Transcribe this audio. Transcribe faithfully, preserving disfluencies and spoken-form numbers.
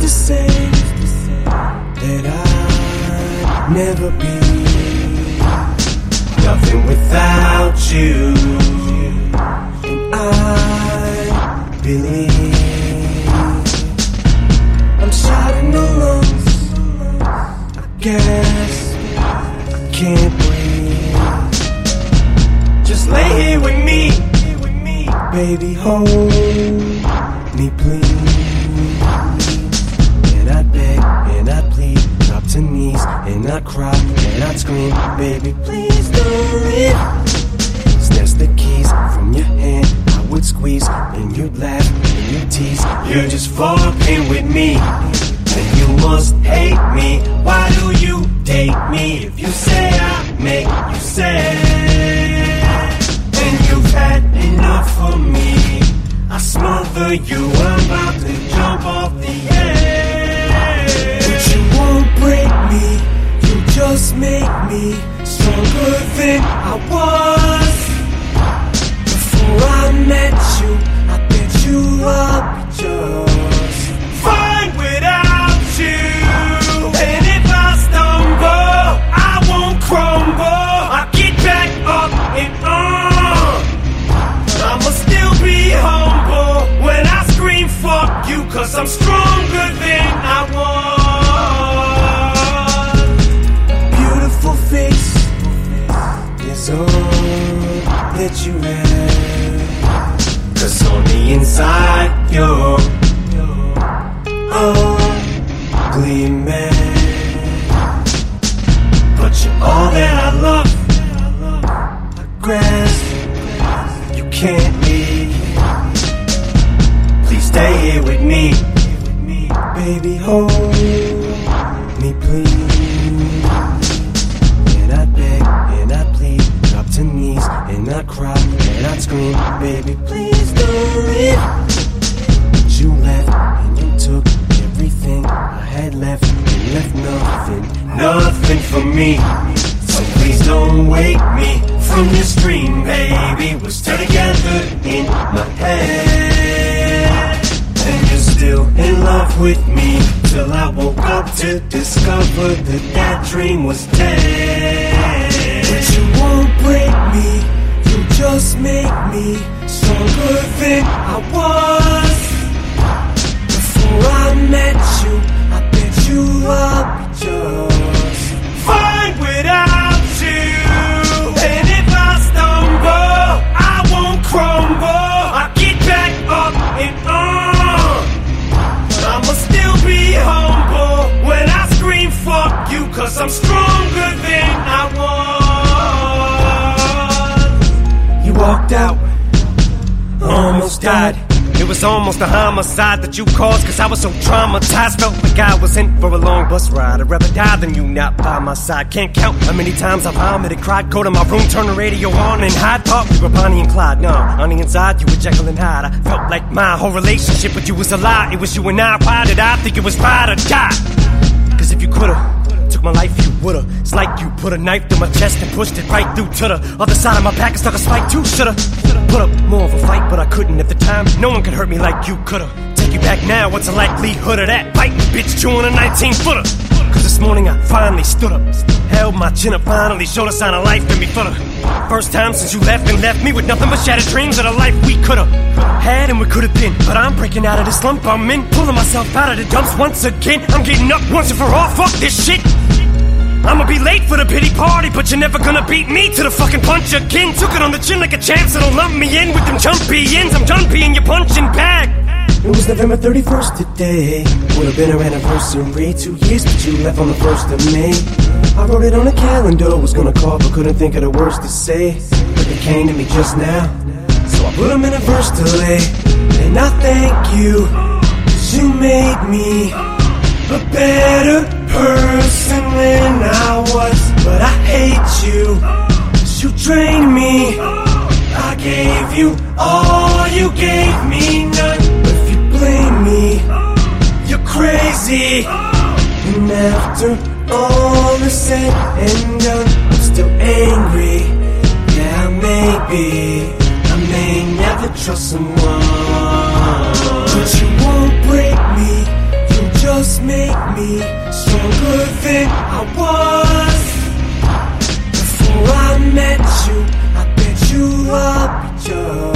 to say that I'd never be nothing without you. And I believe I'm shot in the lungs. I guess I can't breathe. Just lay here with me, baby, hold me please. And I'd beg and I'd plead, drop to knees and I'd cry and I'd scream, baby, please don't leave. Snatch the keys from your hand, I would squeeze, and you'd laugh and you'd tease. You're just fucking with me, and you must hate me. Why do you date me if you say I make you sad? And you've had enough of me, I smother you, I'm about to jump off the edge. But you won't break me, you just make me stronger than I was. Before I met you, I bet you I'd be just fine without you. And if I stumble, I won't crumble. I get back up and on. I'ma still be humble when I scream fuck you, cause I'm stronger than I was. Beautiful face is all that you have, cause on the inside you're ugly man. But you're all that I love, I grasp, you can't leave. Please stay here with me, baby, hold me please. And I'd beg and I'd plead, drop to knees and I'd cry and I'd scream, baby, please don't leave. But you left and you took everything I had left, and left nothing, nothing for me. So please don't wake me from this dream, baby. We're still together in my head, and you're still in love with me, till I woke up to discover that that dream was dead. But you won't break me, you just make me stronger than I was. Before I met you, I bet you I'd be just fine without you. And if I stumble, I won't crumble. I get back up and on. I'ma still be humble when I scream fuck you, cause I'm stronger than I was. You walked out, almost died. It was almost a homicide that you caused, cause I was so traumatized. Felt like I was in for a long bus ride. I'd rather die than you not by my side. Can't count how many times I vomited, cried, go to my room, turn the radio on and hide. Thought we were Bonnie and Clyde. No, on the inside you were Jekyll and Hyde. I felt like my whole relationship with you was a lie. It was you and I. Why did I think it was ride or die? Cause if you could've took my life, you would've. It's like you put a knife through my chest and pushed it right through to the other side of my back and stuck a spike too. Should've put up more of a fight, but I couldn't at the time. No one could hurt me like you could've. Take you back now, what's the likelihood of that? Biting bitch chewing a nineteen footer. Cause this morning I finally stood up, held my chin up, finally showed a sign of life in me for the first time since you left, and left me with nothing but shattered dreams of the life we could've had and we could've been. But I'm breaking out of this slump I'm in, pulling myself out of the dumps once again. I'm getting up once and for all, fuck this shit. I'ma be late for the pity party, but you're never gonna beat me to the fucking punch again. Took it on the chin like a champ, so don't lump me in with them jumpy ends. I'm done being your punching bag. It was November thirty-first today, would've been our anniversary. Two years, but you left on the first of May. I wrote it on a calendar, was gonna call, but couldn't think of the words to say. But they came to me just now, so I put them in a verse to lay. And I thank you, cause you made me a better person than I was. But I hate you, cause you drained me. I gave you all, you gave me none. But if you blame me, you're crazy. And after all is said and done, I'm still angry. Yeah, maybe I may never trust someone. But you won't break me, you just just make me stronger than I was. Before I met you, I bet you I'll be just